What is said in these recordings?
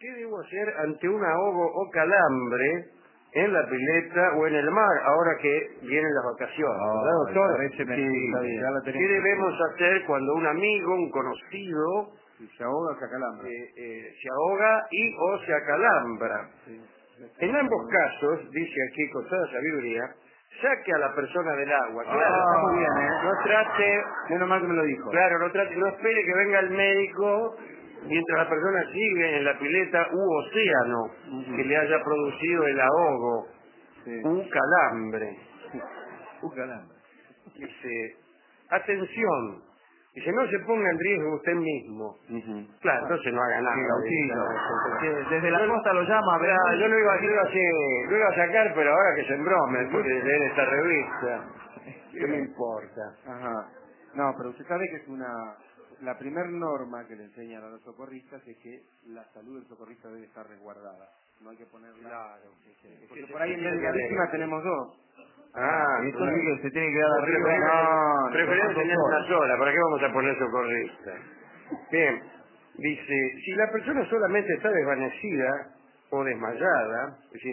¿qué debo hacer ante un ahogo o calambre en la pileta o en el mar, ahora que vienen las vacaciones? ¿Verdad, doctor? ¿Qué debemos hacer cuando un amigo, un conocido, se ahoga o se acalambra? Se ahoga y o se acalambra? Sí. En ambos casos, dice aquí con toda sabiduría, saque a la persona del agua. Claro, está muy bien, ¿eh? No trate... Menos mal que me lo dijo. Claro, no espere que venga el médico mientras la persona sigue en la pileta u océano que le haya producido el ahogo, un calambre. Un calambre. Dice, atención, dice, no se ponga en riesgo usted mismo. Claro, entonces no haga nada. Desde la costa lo llama. Yo lo iba a sacar, pero ahora que se embrome, después de leer esta revista, ¿qué me importa? Ajá. No, pero usted sabe que es la primer norma que le enseñan a los socorristas es que la salud del socorrista debe estar resguardada. No hay que ponerla... Claro. Porque por ahí en vez de la víctima tenemos dos. Entonces que se tiene que dar arriba. Preferimos tener una sola, ¿para qué vamos a poner socorrista? Bien, dice, si la persona solamente está desvanecida o desmayada, es decir,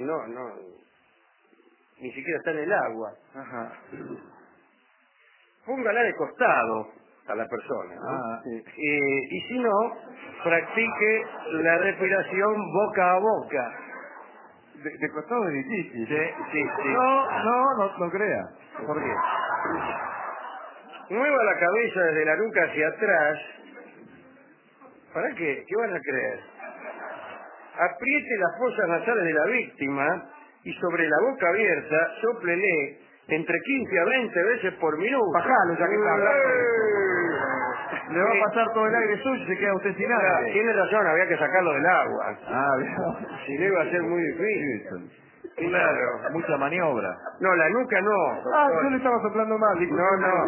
ni siquiera está en el agua, póngala de costado a la persona, ¿no? Y si no, practique la respiración boca a boca. De costado es difícil. Sí. No crea. ¿Por qué? Mueva la cabeza desde la nuca hacia atrás. ¿Para qué? ¿Qué van a creer? Apriete las fosas nasales de la víctima y sobre la boca abierta sóplele entre 15 a 20 veces por minuto. Bajalo, ya que le va a pasar todo el aire suyo y se queda usted sin aire. Tiene razón, había que sacarlo del agua. Si no iba a ser muy difícil. Claro. Mucha maniobra. No, la nuca no. Yo le estaba soplando mal. No.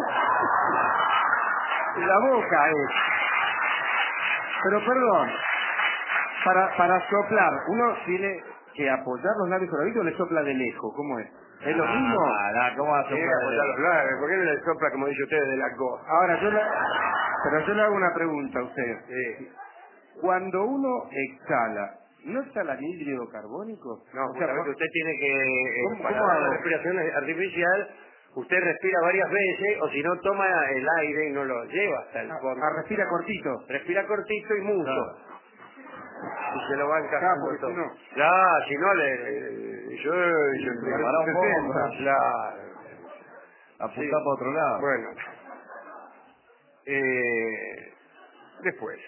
La boca es. Pero perdón. Para soplar, uno tiene que apoyar los labios sobre la boca o le sopla de lejos. ¿Cómo es? ¿Es lo mismo? ¿Cómo va a soplar? ¿Por qué no le sopla, como dice usted, de la costa? Ahora, yo le hago una pregunta a usted. Cuando uno exhala, ¿no exhala anhídrido carbónico? No, justamente usted tiene que... Para la respiración artificial, usted respira varias veces, o si no, toma el aire y no lo lleva hasta el fondo. Respira cortito. Respira cortito y mucho. Claro. Y se lo van cazando todo. Si no, yo para un poco. Claro. Apuntar para otro lado. Bueno. Después.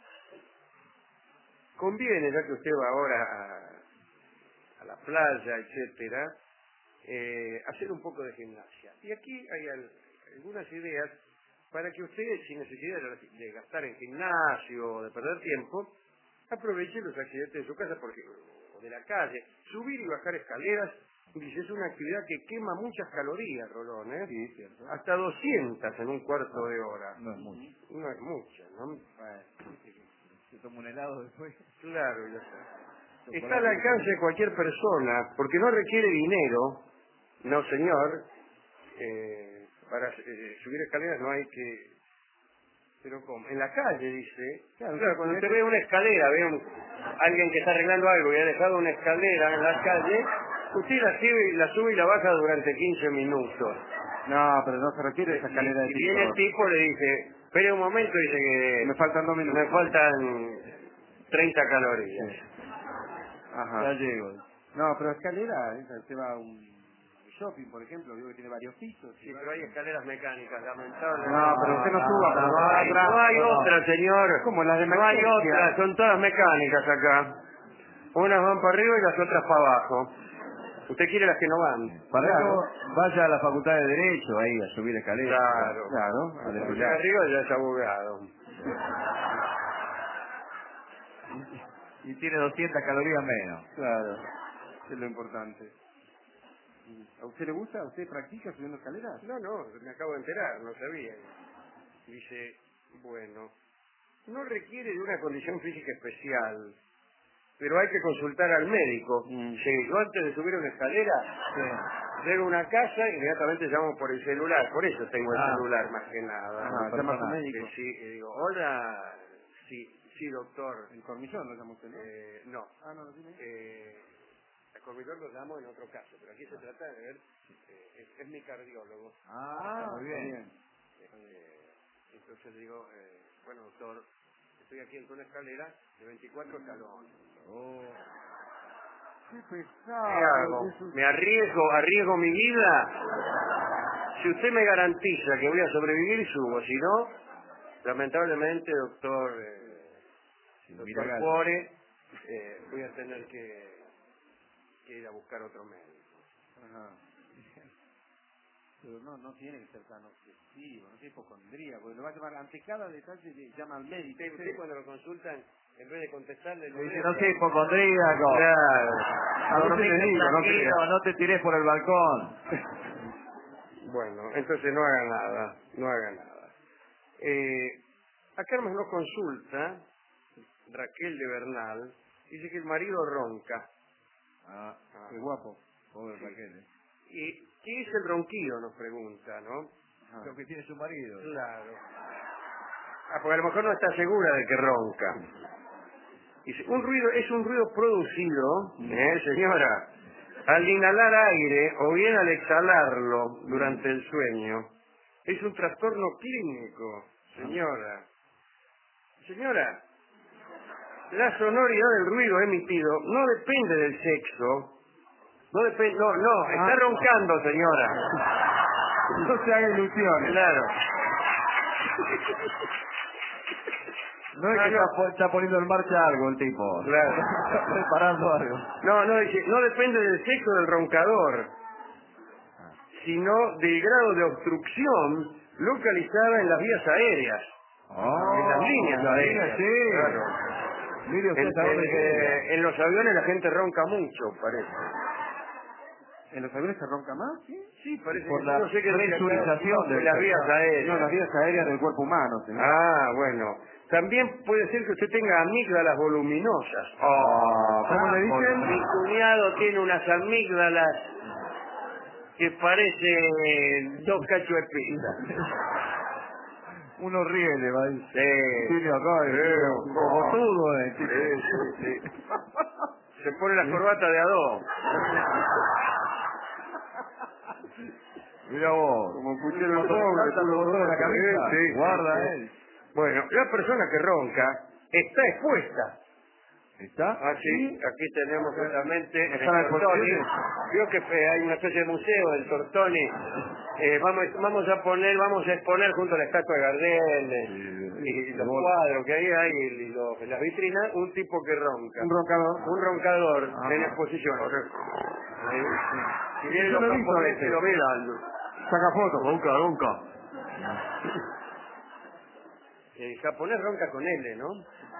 Conviene, ya que usted va ahora a la playa, etcétera, hacer un poco de gimnasia. Y aquí hay algunas ideas para que usted, sin necesidad de gastar en gimnasio o de perder tiempo, aproveche los accidentes de su casa o de la calle. Subir y bajar escaleras, dice, es una actividad que quema muchas calorías, Rolón, ¿eh? Sí, cierto. Hasta 200 en un cuarto de hora. No es mucho. No es mucho, ¿no? Se toma un helado después. Claro, ya está. Está al alcance de cualquier persona, porque no requiere dinero, no señor, para subir escaleras no hay que... Pero ¿cómo? En la calle, dice. Claro, cuando usted ve una escalera, alguien que está arreglando algo y ha dejado una escalera en la calle, usted la sube y la baja durante 15 minutos. No, pero no se requiere esa escalera de tipo. Y viene el tipo, le dice, espere un momento, dice que... Me faltan 2 minutos. Me faltan 30 calorías. Sí. Ajá. Ya llego. No, pero escalera, usted va a un shopping, por ejemplo, digo que tiene varios pisos. Sí, pero hay escaleras mecánicas, lamentablemente. No, pero usted no suba, pero no hay otra, señor. ¿Cómo? Las de No hay emergencia. otra, son todas mecánicas acá. Unas van para arriba y las otras para abajo. ¿Usted quiere las que no van? Para eso vaya a la Facultad de Derecho ahí a subir escaleras. Claro. Porque arriba ya es abogado. Y tiene 200 calorías menos. Claro. Eso es lo importante. ¿A usted le gusta? ¿A usted practica subiendo escaleras? No, me acabo de enterar, no sabía. Dice, bueno, no requiere de una condición física especial, pero hay que consultar al médico. Yo antes de subir una escalera, llego a una casa y inmediatamente llamo por el celular. Por eso tengo el celular más que nada. ¿Llama a su médico? Sí, y digo, hola, sí, doctor. ¿El cornillón lo llama usted, no? No, no. No, dime. A Corvidor lo llamo en otro caso, pero aquí se trata de ver, es mi cardiólogo. Muy bien. Entonces digo, bueno, doctor, estoy aquí en una escalera de 24 escalones. Qué ¿Qué hago? pesado. ¿Me arriesgo mi vida? Si usted me garantiza que voy a sobrevivir, subo. Si no, lamentablemente, doctor Cuore, voy a tener que ir a buscar otro médico. Ajá. Pero no tiene que ser tan obsesivo, no es hipocondríaco, porque lo va a llamar ante cada detalle, llama al médico. Usted cuando lo consultan, en vez de contestarle, le dice, no sé, hipocondríaco. Claro. Dormite tranquilo, no te tires por el balcón. Bueno, entonces no haga nada, no haga nada. Acá nos consulta Raquel de Bernal, dice que el marido ronca. Qué guapo, pobre Raquel. ¿Y qué es el ronquido? Nos pregunta, ¿no? Lo que tiene su marido. Claro. Porque a lo mejor no está segura de que ronca. Dice, es un ruido producido, señora, al inhalar aire o bien al exhalarlo durante el sueño. Es un trastorno clínico, señora. Señora, la sonoridad del ruido emitido no depende del sexo. No, está roncando, señora. No se haga ilusiones. Claro. No es que está poniendo en marcha algo el tipo. Claro. Está preparando algo. Dice, no depende del sexo del roncador, sino del grado de obstrucción localizada en las vías aéreas. En las líneas aéreas. Sí. Claro. Mire usted, en los aviones la gente ronca mucho, parece. ¿En los aviones se ronca más? Sí, parece por que la no sé qué presurización de las vías aéreas. No, las vías aéreas del cuerpo humano, señor. Bueno. También puede ser que usted tenga amígdalas voluminosas. ¿Cómo le dicen? Mi cuñado tiene unas amígdalas que parecen 2 cachos de pizza. uno ríe, le va a decir. Sí. Tiene acá, cojotudo, Sí. Se pone la corbata de Adó. Mira vos, Como puchero pobre, de la camisa. Sí. Guarda él. Bueno, la persona que ronca está expuesta. ¿Está? Sí, aquí tenemos justamente el ¿Está en el Tortoni. portillo? Vio que hay una especie de museo del Tortoni. Vamos a exponer junto a la estatua de Gardel y los cuadros que hay y en las vitrinas, un tipo que ronca. Un roncador. Un roncador en exposición. Si vienen los japoneses lo miran. Saca fotos. Ronca. El japonés ronca con L, ¿no?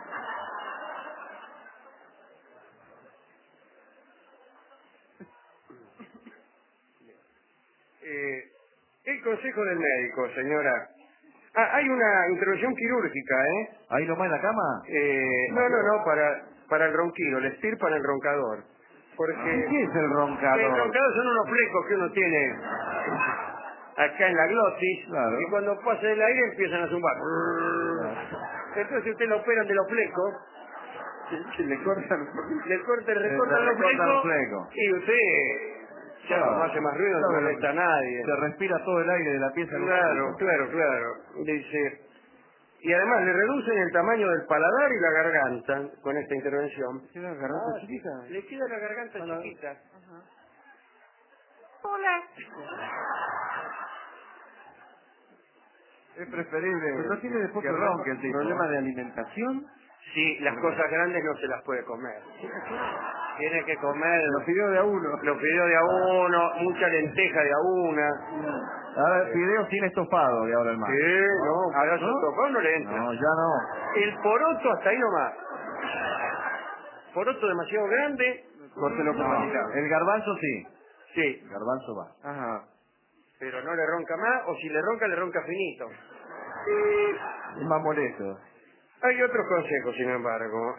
El consejo del médico, señora. Hay una intervención quirúrgica, ¿eh? ¿Ahí nomás en la cama? No, para el ronquido, le estirpan el roncador. Porque ¿Qué es el roncador? el roncador son unos flecos que uno tiene acá en la glotis, Claro. y cuando pasa el aire empiezan a zumbar. Entonces usted lo operan de los flecos, Le cortan recortan los flecos, y usted ya no hace más ruido, no molesta a nadie. Se respira todo el aire de la pieza. Claro. Dice, y además le reducen el tamaño del paladar y la garganta con esta intervención. ¿Queda la garganta chiquita? Le queda la garganta chiquita. Ajá. Hola. Es preferible ¿Pero no tiene después que ronque el tipo. problema de alimentación? Sí, las cosas grandes no se las puede comer. Tiene que comer Los fideos de a uno. los fideos de a uno, mucha lenteja de a una. Ahora, fideos sin estofado, de ahora el más. Sí, no, pedazo ¿no? tocado no le entra. No, ya no. El poroto hasta ahí nomás. Poroto demasiado grande, Córtelo por la mitad. El garbanzo sí. sí, El garbanzo va. Ajá. pero no le ronca más, o si le ronca finito. Es más molesto. Hay otros consejos, sin embargo,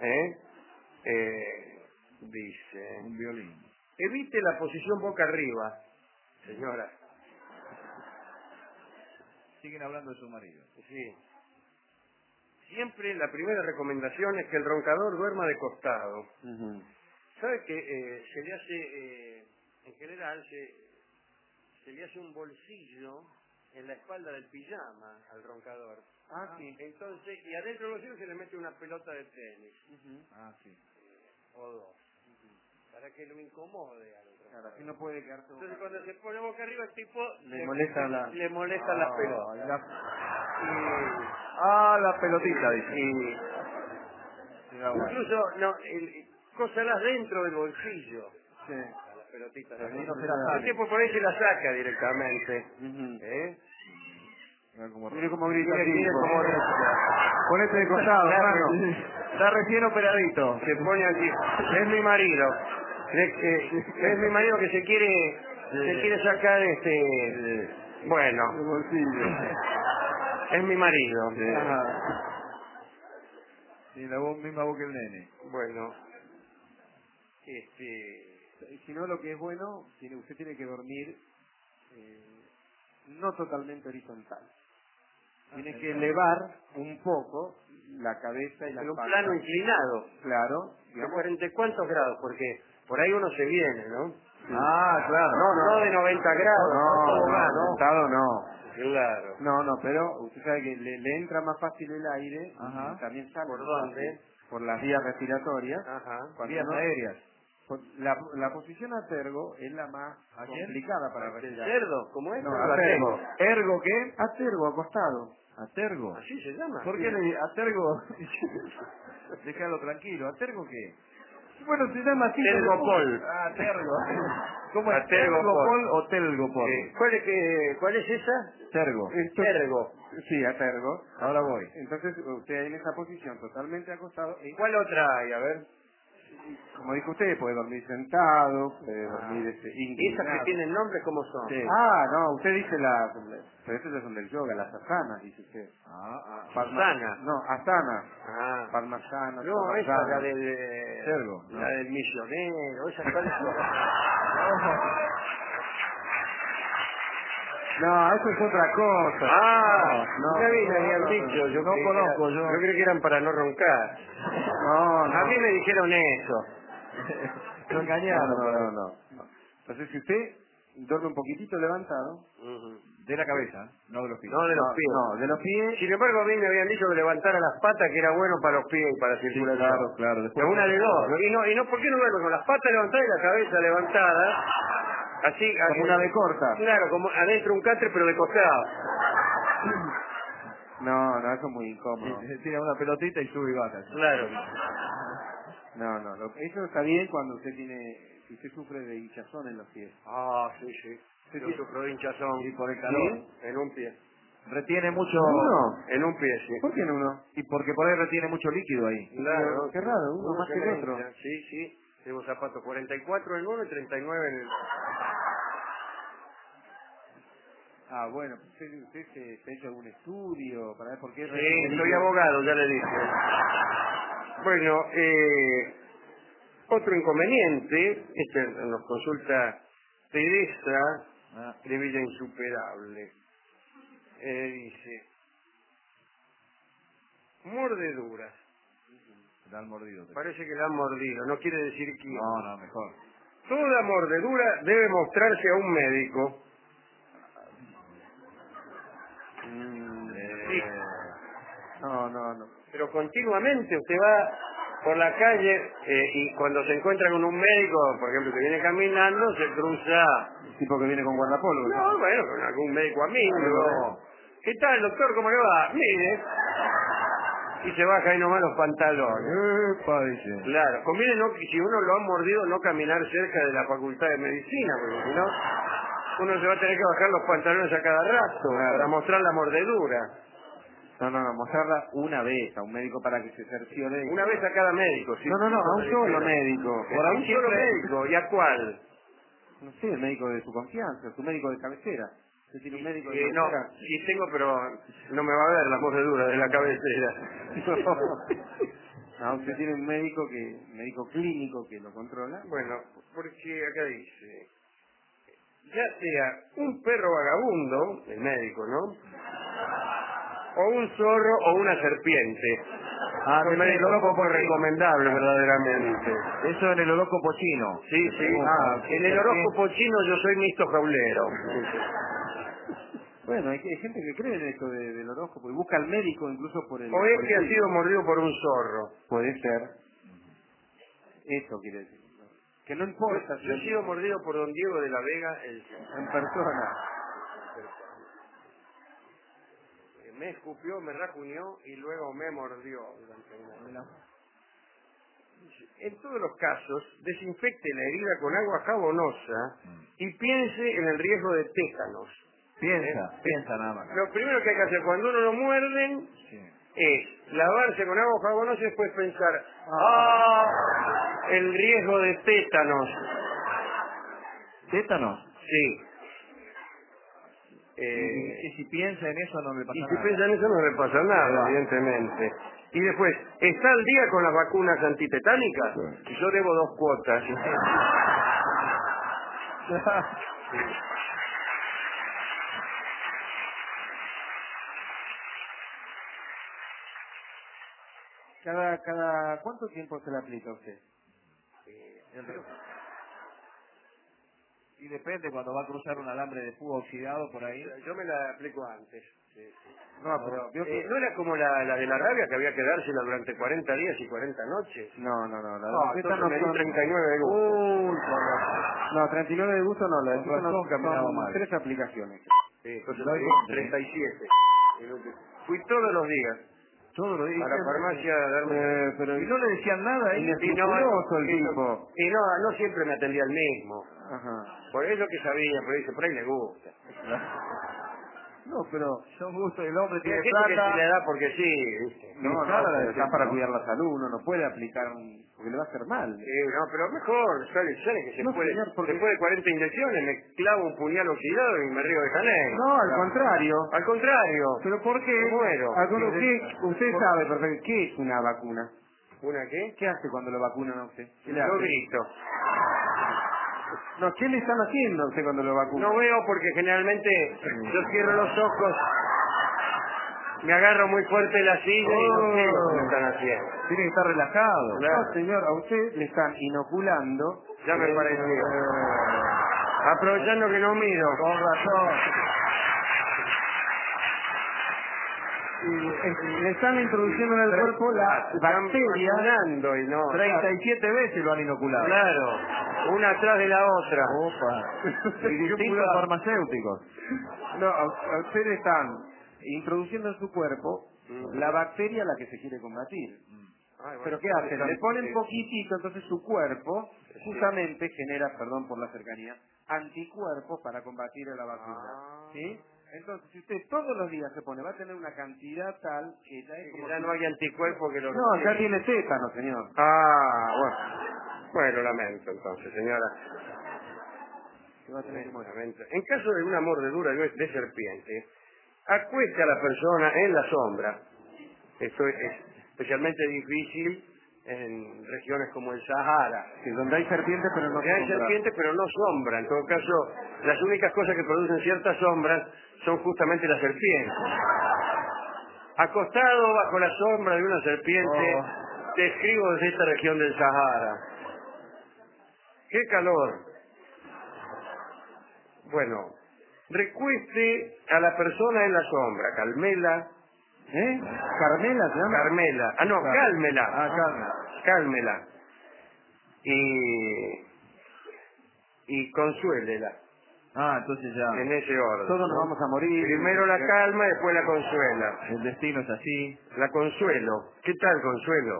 dice, Un violín. evite la posición boca arriba, señora. Siguen hablando de su marido. Sí. siempre la primera recomendación es que el roncador duerma de costado. ¿Sabe que se le hace, en general, se le hace un bolsillo en la espalda del pijama al roncador? Sí. Entonces, y adentro del bolsillo se le mete una pelota de tenis. Sí. O dos. Para que lo incomode al roncador. Claro, así no puede quedarse. Entonces, cuando se pone boca arriba, el tipo le molesta las pelotas. La pelotita, dice. Incluso, cósalas dentro del bolsillo. Sí. Las pelotitas. No se la sabe. El tipo por ahí se la saca directamente. Mire cómo grita. Mire cómo grita. Ponete de costado, hermano. Está recién operadito. Se pone aquí. Es mi marido. Es mi marido que se quiere sacar bueno. El bolsillo. Es mi marido. Sí, la misma voz que el nene. Bueno. Si no, lo que es bueno, usted tiene que dormir no totalmente horizontal. Tiene que elevar un poco la cabeza y la en un espalda. plano inclinado. Claro. ¿De 40 cuántos grados? Porque por ahí uno se viene, ¿no? Sí. Claro. No de 90 grados. No, sentado no. Claro. No, pero usted sabe que le entra más fácil el aire y también sale. ¿Por dónde? Por las vías respiratorias. Vías aéreas. La posición a tergo es la más complicada para respirar. ¿Cerdo? ¿Cómo es? No, a tergo. ¿Ergo qué? A tergo, acostado. ¿Atergo? ¿Así se llama? ¿Por qué le atergo? Déjalo tranquilo. ¿Atergo qué? Bueno, se llama así. Tergopol. Tergo. ¿Cómo es? Tergopol. ¿Tergopol o telgopol? ¿Cuál es esa? Tergo. Tergo. Sí, a tergo. Ahora voy. Entonces, usted en esa posición totalmente acostado. ¿Cuál otra hay? A ver. Como dijo usted, puede dormir sentado, puede dormir ¿Y inclinado. esas que tienen nombre cómo son? Sí. No, usted dice pero esas son del yoga, las asanas, dice usted. Asana. No, asana. Ah. Padmasana. No, esa es la del... Cerdo, ¿no? La del misionero, esa cuál es. No, eso es otra cosa. No me habían dicho. Yo no conozco, yo creo que eran para no roncar. No. A mí me dijeron eso. Lo engañaron. No. Entonces, si usted duerme un poquitito levantado, de la cabeza, no de los pies. No de los pies. No, de los pies. Sin embargo, a mí me habían dicho que levantara las patas, que era bueno para los pies y para la circulación. Claro. Después una de dos. Y no, ¿por qué no duerme con las patas levantadas y la cabeza levantada? Así, Como una B corta. Claro, como adentro un catre, pero de costado. No, eso es muy incómodo. Tira una pelotita y sube y baja. Claro. No. Eso está bien cuando si usted sufre de hinchazón en los pies. Sí. Yo sufro de hinchazón. Y por el calor. ¿Sí? En un pie. Retiene mucho... ¿Uno? En un pie, sí. ¿Por qué en uno? Y porque por ahí retiene mucho líquido ahí. Claro. Qué raro, uno más que el otro. Sí. Tengo zapatos 44 en uno y 39 en el... Bueno, usted se ha hecho algún estudio para ver por qué... Sí, soy abogado, ya le dije. Bueno, otro inconveniente, nos consulta Teresa de Villa Insuperable. Dice, mordeduras. Le han mordido. Parece que la han mordido, no quiere decir quién. No, mejor. Toda mordedura debe mostrarse a un médico. Sí. No. Pero continuamente usted va por la calle y cuando se encuentra con un médico, por ejemplo, que viene caminando, se cruza... El tipo que viene con guardapolvo. No, bueno, con algún médico amigo. ¿Qué tal, doctor? ¿Cómo le va? Mire. Y se baja ahí nomás los pantalones. Dice. Claro, conviene si uno lo ha mordido no caminar cerca de la facultad de medicina, porque si no, uno se va a tener que bajar los pantalones a cada rato para mostrar la mordedura. No, mostrarla una vez a un médico para que se cerciore. Una vez a cada médico. ¿Sí? No, a un solo médico. ¿A un solo médico? ¿Y a cuál? No sé, el médico de su confianza, su médico de cabecera. ¿Usted tiene un médico de No, cabecera? sí tengo, pero no me va a ver la mordedura de la cabecera. No, usted tiene un médico clínico que lo controla. Bueno, porque acá dice, ya sea un perro vagabundo, el médico, ¿no? o un zorro o una serpiente. Ah, Me parece un poco recomendable, verdaderamente. Eso en el horóscopo chino. Sí, sí. En el horóscopo chino yo soy mixto jaulero. Bueno, hay gente que cree en esto del horóscopo y busca al médico incluso por el... O es por el que ha médico. sido mordido por un zorro. Puede ser. Eso quiere decir. Que no importa. Yo he sido mordido por don Diego de la Vega en persona. Me escupió, me rajuñó y luego me mordió durante una hora. En todos los casos, desinfecte la herida con agua jabonosa y piense en el riesgo de tétanos. Piensa nada más. Lo primero que hay que hacer cuando uno lo muerden es lavarse con agua jabonosa y después pensar, el riesgo de tétanos. ¿Tétanos? Sí. Y si piensa en eso no le pasa Y nada. si piensa en eso no le pasa nada, evidentemente. Y después, ¿está al día con las vacunas antitetánicas? Yo debo 2 cuotas. ¿Cada cuánto tiempo se le aplica a usted? Y depende, cuando va a cruzar un alambre de púa oxidado por ahí. Yo me la aplico antes. Sí. No, pero vio que... ¿No era como la de la rabia que había que dársela durante 40 días y 40 noches? No. Entonces me di 39 de gusto. No, 39 de gusto no, la de gusto no, caminaba son mal. 3 aplicaciones. Sí, entonces me di 37. Fui todos los días Todo lo a dice. la farmacia a darme... Pero Y no le decían nada ahí. inescrupuloso el tipo. Y no siempre me atendía el mismo. Ajá. Por eso que sabía, pero dice, por ahí le gusta. No, pero... Son gustos, el hombre Hay tiene gente que plata. se le da porque sí, ¿viste? No, pero está para cuidar la salud, uno no puede aplicar porque le va a hacer mal. No, pero mejor, sale que se No, puede, señor, porque- después de 40 inyecciones me clavo un puñal oxidado y me río de Janeiro. No, al contrario. Al contrario. ¿Pero por qué? Me muero. Usted sabe perfecto, ¿qué es una vacuna? ¿Una qué? ¿Qué hace cuando lo vacunan a usted? ¿Qué le Yo hace? grito. No, ¿qué le están haciendo a usted cuando lo vacunan? No veo porque generalmente yo cierro los ojos, me agarro muy fuerte la silla y no sé lo que me están haciendo. Tiene que estar relajado. Claro. No, señor, a usted le están inoculando... Ya me pareció. Aprovechando que no miro. Con razón. Le están introduciendo en el cuerpo la bacteria... Vacunando y no. 37 veces lo han inoculado. Claro, una atrás de la otra. Opa. Y distintos farmacéuticos. No, a usted le están introduciendo en su cuerpo la bacteria a la que se quiere combatir. Ay, bueno, ¿Pero qué hacen? Le ponen poquitito, entonces su cuerpo justamente genera, perdón por la cercanía, anticuerpos para combatir a la vacuna. ¿Sí? Entonces, si usted todos los días se pone, va a tener una cantidad tal que ya es como... ya no hay anticuerpos que lo No, ya retienen. tiene tétano, señor. Bueno. Bueno, lamento entonces, señora. Se va a tener que morir. Lamento. En caso de una mordedura de serpiente, acueste a la persona en la sombra. Esto es especialmente difícil en regiones como el Sahara. Sí, donde hay serpientes pero no Donde hay sombra. serpientes pero no sombra. En todo caso, las únicas cosas que producen ciertas sombras son justamente las serpientes. Acostado bajo la sombra de una serpiente, te escribo desde esta región del Sahara. ¡Qué calor! Bueno, recueste a la persona en la sombra, calmela. ¿Carmela se llama? Carmela. Ah, no, Claro. cálmela. Cálmela. Cálmela. Y consuélela. Entonces ya. En ese orden. Todos nos ¿no? vamos a morir. Primero la calma, después la consuela. El destino es así. La consuelo. ¿Qué tal, consuelo?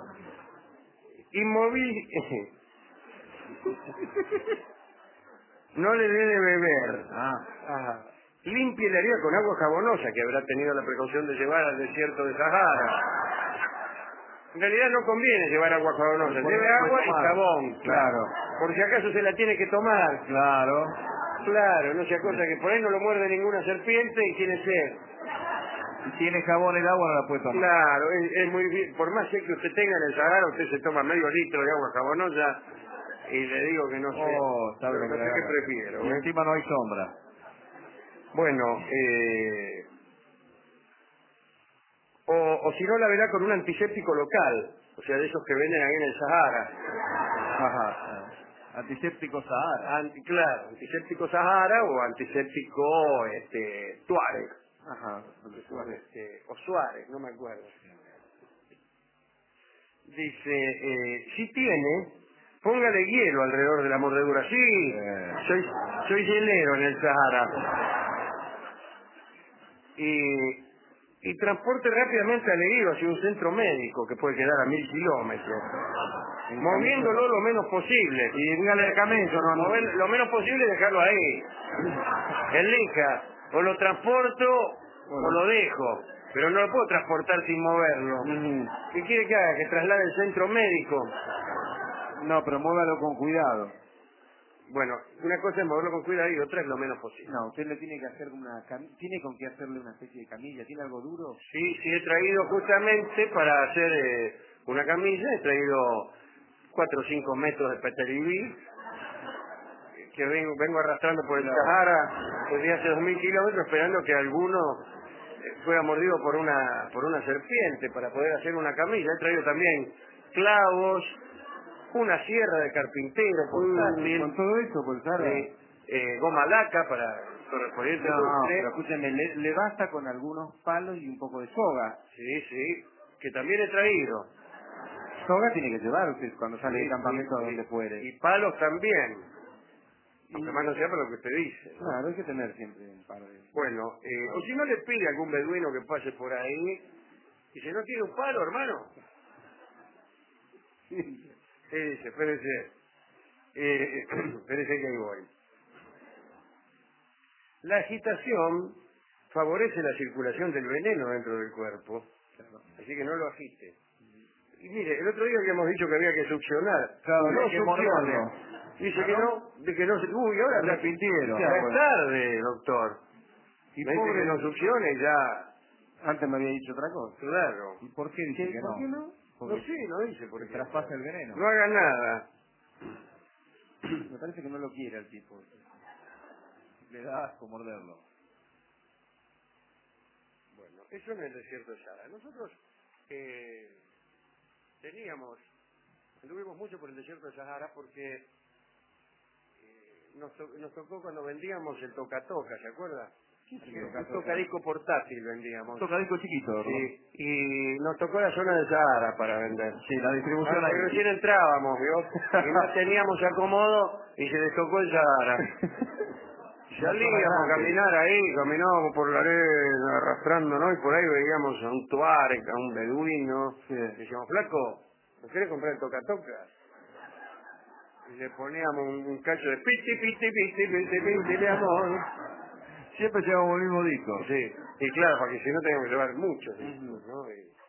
No le dé de beber. Limpie la herida con agua jabonosa que habrá tenido la precaución de llevar al desierto de Sahara. En realidad no conviene llevar agua jabonosa. Lleve agua y jabón. Claro. Por si acaso se la tiene que tomar. Claro. Claro, no sea cosa que por ahí no lo muerde ninguna serpiente y tiene sed. Si tiene jabón el agua no la puede tomar. Claro, es muy bien. Por más sed que usted tenga en el Sahara, usted se toma medio litro de agua jabonosa y le digo que no sé. Sabe Pero lo no que sé le qué haga. prefiero. Y encima no hay sombra. Bueno, O si no, la verá con un antiséptico local, o sea, de esos que venden ahí en el Sahara. Ajá. Antiséptico Sahara. Claro, antiséptico Sahara o antiséptico Tuareg. Ajá. O Suárez, no me acuerdo. Dice, si tiene, póngale hielo alrededor de la mordedura. Sí, soy hielero en el Sahara. Y transporte rápidamente al herido hacia un centro médico que puede quedar a 1000 kilómetros, moviéndolo lo menos posible. Y dígale al camello, no. Lo menos posible dejarlo ahí. Elija, o lo transporto o lo dejo, pero no lo puedo transportar sin moverlo. ¿Qué quiere que haga? ¿Que traslade el centro médico? No, pero muévalo con cuidado. Bueno, una cosa es moverlo con cuidado y otra es lo menos posible. No, usted le tiene que hacer ¿tiene con qué hacerle una especie de camilla? ¿Tiene algo duro? Sí, he traído justamente para hacer una camilla, he traído 4 o 5 metros de peteribí que vengo arrastrando por el Sahara desde hace 2000 kilómetros esperando que alguno fuera mordido por una serpiente para poder hacer una camilla. He traído también clavos, una sierra de carpintero portátil, con todo eso, por goma laca para correspondiente. No, pero escúcheme, le basta con algunos palos y un poco de soga. Sí, que también he traído. Soga tiene que llevar usted cuando sale de campamento a donde fuere. Y palos también. Aunque más no sea para lo que usted dice, ¿no? Claro, hay que tener siempre un par de... Bueno, o si no le pide a algún beduino que pase por ahí, y si no tiene un palo, hermano. Sí. Espérese que ahí voy. La agitación favorece la circulación del veneno dentro del cuerpo, así que no lo agite. Y mire, el otro día habíamos dicho que había que succionar. Claro, No hay que morderlo. Dice que no, de que no se... Uy, ahora Se arrepintieron. ya es tarde, doctor. Y Me dice que no succione y ya... Antes me había dicho otra cosa. Claro. ¿Y por qué dice que no? ¿Por qué no? No sé, no dice por qué. Traspasa el veneno. No haga nada. Me parece que no lo quiere el tipo. Le da asco morderlo. Bueno, eso en el desierto de Sahara. Nosotros anduvimos mucho por el desierto de Sahara porque nos tocó cuando vendíamos el toca-toca, ¿se acuerda? Un tocadisco portátil vendíamos. Un tocadisco chiquito, ¿no? Sí, y nos tocó la zona de Sahara para vender. Sí, la distribución Porque ahí. recién entrábamos, ¿vio? Y no teníamos acomodo y se les tocó el Sahara. Salíamos a caminar ahí, caminábamos por la arena arrastrando, ¿no? Y por ahí veíamos a un tuareg, a un beduino. Sí. Decíamos, flaco, ¿no querés comprar el toca-toca? Y le poníamos un cacho de piti, de amor. Siempre llevamos el mismo disco. Sí, y claro, porque si no teníamos que llevar muchos discos, ¿no?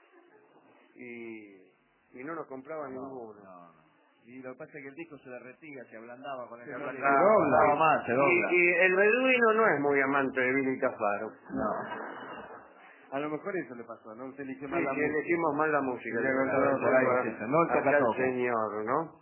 Y no nos compraban ninguno. No. Y lo que pasa es que el disco se derretía, se ablandaba con ese Se rollo. dobla. No más, se dobla. Y el beduino no es muy amante de Billy Cafaro. A lo mejor eso le pasó, ¿no? Usted eligió Sí, mal la música. elegimos mal la música. Sí, por ahí es eso, no el acá el toca-toca. señor, ¿no?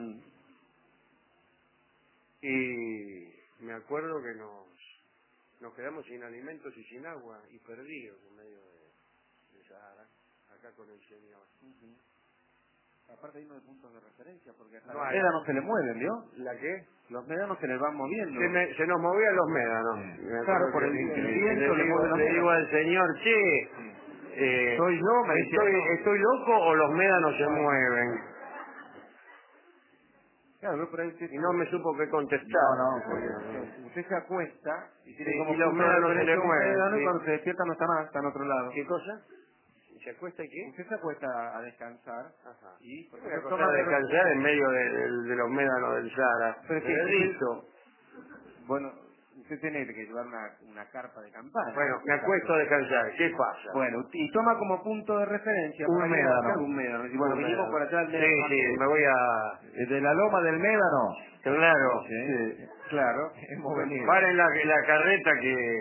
Y me acuerdo que nos quedamos sin alimentos y sin agua y perdidos en medio de Sahara, acá con el señor. Aparte hay uno de puntos de referencia, porque hasta No los hay. médanos se le mueven, ¿vio? ¿La qué? Los médanos se les van moviendo. Se nos movían los médanos. Sí. Me Claro, acuerdo por que el le viento le mueve los le digo médanos. al señor, che, Soy yo, me decía, no. ¿estoy loco o los médanos se mueven? Claro, por ahí usted... Y no me supo qué contestar. Usted se acuesta y tiene Sí, como y los punto de médanos se le referencia un mueven, médano, sí. y cuando se despierta no está más, está en otro lado. ¿Qué cosa? ¿Se acuesta y qué? Usted se acuesta a descansar Ajá. y por Voy a ejemplo, acostar a descansar en medio de los médanos del Sahara. Pero es que- Listo. Bueno, usted tiene que llevar una carpa de campaña. Bueno, me acuesto a descansar. ¿Qué pasa? Bueno, y toma como punto de referencia Un para médano. un médano. Y bueno, Un vinimos médano. por allá al médano. Sí, me voy a... De la loma del médano. Claro. Sí, claro. Hemos venido. Paren la carreta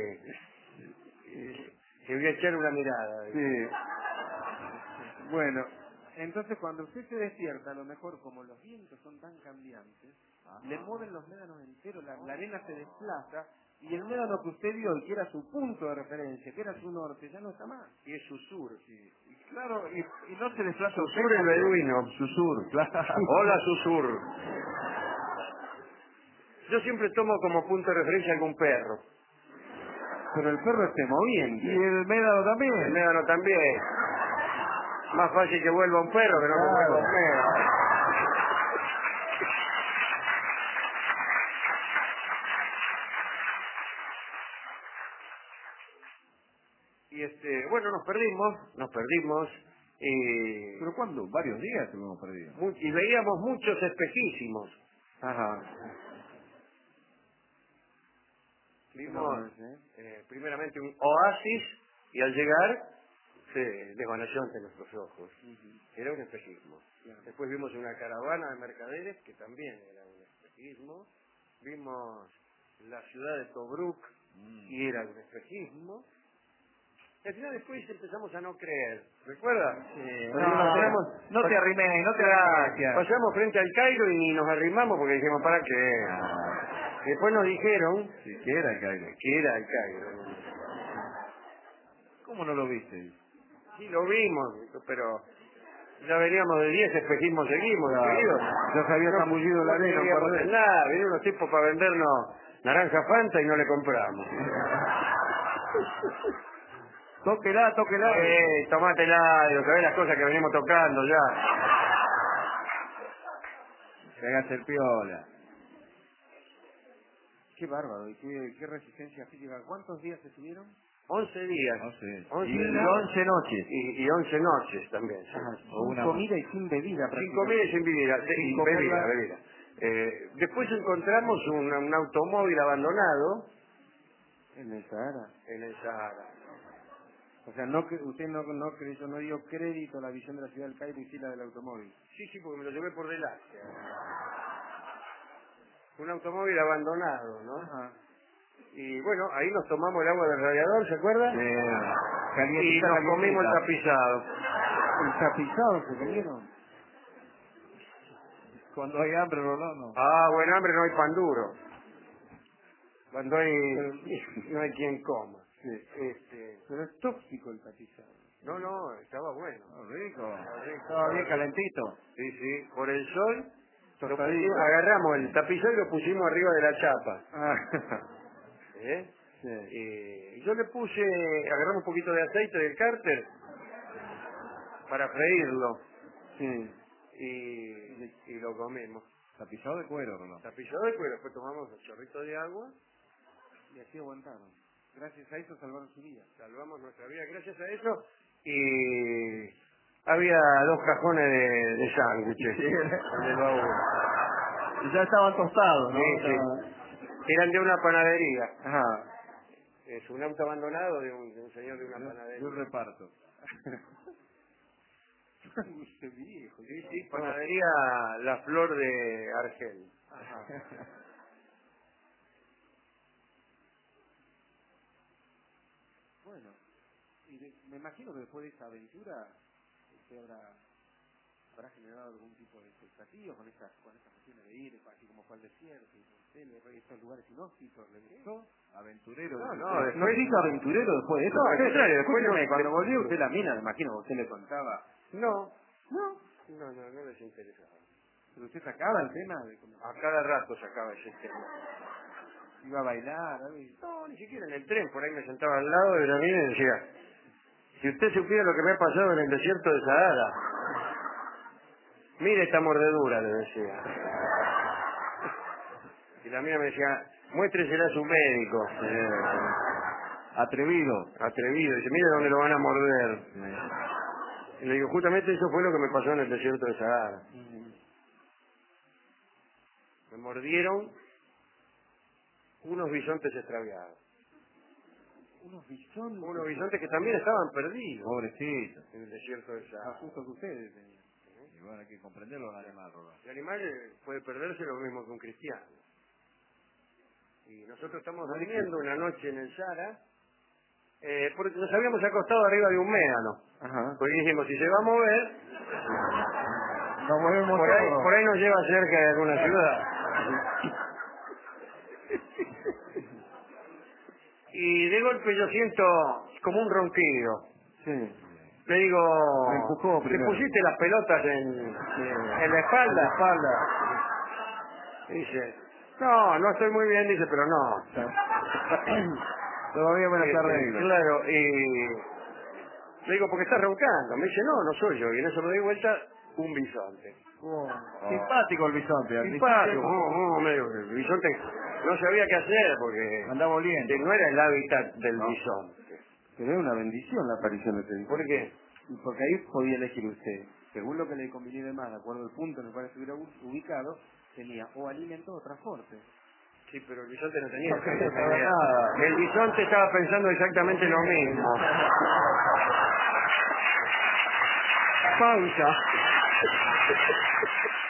que voy a echar una mirada. Sí. Bueno, entonces cuando usted se despierta, a lo mejor como los vientos son tan cambiantes, le mueven los médanos enteros, la arena se desplaza Y el médano que usted vio, que era su punto de referencia, que era su norte, ya no está más. Y es su sur. Sí. Y claro, y no se desplaza Su usted sur el como- beduino. Susur, claro. Hola, su sur. Yo siempre tomo como punto de referencia algún perro. Pero el perro esté moviendo. Y el médano El también. médano también. Más fácil que vuelva un perro que no que vuelva un médano. Y bueno, nos perdimos y, ¿Pero cuándo? Varios días hemos perdido. y veíamos muchos espejísimos. Ajá. Vimos primeramente un oasis y al llegar se desvaneció ante nuestros ojos. Era un espejismo. Después vimos una caravana de mercaderes que también era un espejismo. Vimos la ciudad de Tobruk y era un espejismo. Y al final después empezamos a no creer. ¿Recuerdas? No te arrimes, no te gracias. Pasamos frente al Cairo y nos arrimamos porque dijimos, ¿para qué? Después nos dijeron Sí, que era el Cairo. que era el Cairo. ¿Cómo no lo viste? Sí, lo vimos, pero ya veníamos de 10 espejismos seguimos, seguidos. Ya se había zambullido la arena un par de veces. Nada, vinieron unos tipos para vendernos naranja Fanta y no le compramos. Tóquela. Tomátela, sabés las cosas que venimos tocando ya. Que hagas el piola. Qué bárbaro, y qué resistencia física. ¿Cuántos días estuvieron? 11 días. No sé. 11 Y días. 11 noches. Y 11 noches también. Sí. Sin comida y sin bebida. Sin comida y sin bebida. Sin Bebida. Después encontramos un automóvil abandonado En el Sahara. en el Sahara. O sea, usted no creyó, no dio crédito a la visión de la ciudad del Cairo y sí la del automóvil. Sí, porque me lo llevé por delante. Un automóvil abandonado, ¿no? Ajá. Y bueno, ahí nos tomamos el agua del radiador, ¿se acuerda? Y nos comimos el tapizado. El tapizado se comieron. Cuando hay hambre, Rolando. Ah, buen hambre no hay pan duro. Cuando no hay quien coma. Pero es tóxico el tapizado. No, estaba bueno. Rico. Estaba bien calentito. Sí, por el sol. Tostadito. Agarramos el tapizado y lo pusimos arriba de la chapa. ¿Eh? Sí. Y yo le agarramos un poquito de aceite del cárter para freírlo. Sí. Y lo comimos. Tapizado de cuero, Rolando. Tapizado de cuero, después tomamos el chorrito de agua. Y así aguantaron. Gracias a eso salvaron su vida. Salvamos nuestra vida gracias a eso. Y había 2 cajones de sándwiches en el baúl. Y ya estaban tostados, ¿no? Sí. Eran de una panadería. Ajá. Es un auto abandonado de un señor de una panadería. De un reparto. Sándwich viejo. Sí, panadería La Flor de Argel. Ajá. Bueno, me imagino que después de esa aventura usted habrá generado algún tipo de expectativa con estas cuestiones de ir, así como fue al desierto, y estos lugares inhóspitos, ¿le gustó? Aventurero. No, ¿No se hizo aventurero después de eso? No, al contrario, después cuando volvió usted la mina, me imagino que usted le contaba. No les interesaba. Pero usted sacaba el tema de cómo A cada rato sacaba ese tema. iba a bailar, algo y... No, ni siquiera en el tren, por ahí me sentaba al lado de la mina y decía, si usted supiera lo que me ha pasado en el desierto de Sahara, mire esta mordedura, le decía. Y la mina me decía, muéstresela a su médico. Atrevido. Dice, mire dónde lo van a morder. Y le digo, justamente eso fue lo que me pasó en el desierto de Sahara. Me mordieron unos bisontes extraviados. Unos bisontes. Unos bisontes que también estaban perdidos Pobrecito. en el desierto de Sahara. Justo que ustedes tenían. Y bueno, hay que comprenderlo al animal, Rolando. El animal puede perderse lo mismo que un cristiano. Y nosotros estamos durmiendo una noche en el Sahara, porque nos habíamos acostado arriba de un médano. Ajá. Porque dijimos, si se va a mover, Nos movemos por ahí nos lleva cerca de alguna ciudad. y de golpe yo siento como un ronquido. Sí. Le digo, Me empujó ¿te primero. pusiste las pelotas en la espalda? En la espalda. Dice, no estoy muy bien, dice, pero no. Todavía me las arreglo. Claro, y le digo, ¿por qué estás roncando? Me dice, no soy yo. Y en eso me doy vuelta, un bisonte. Simpático el bisonte. al Simpático, principio. el bisonte no sabía qué hacer porque Andaba oliendo. no era el hábitat del No. bisonte. Pero es una bendición la aparición de este bisonte. ¿Por qué? Porque ahí podía elegir usted, según lo que le conviniera más, de acuerdo al punto en el cual estuviera ubicado, tenía o alimento o transporte. Sí, pero el bisonte no tenía. No quería saber nada. El bisonte estaba pensando exactamente lo mismo. Pausa.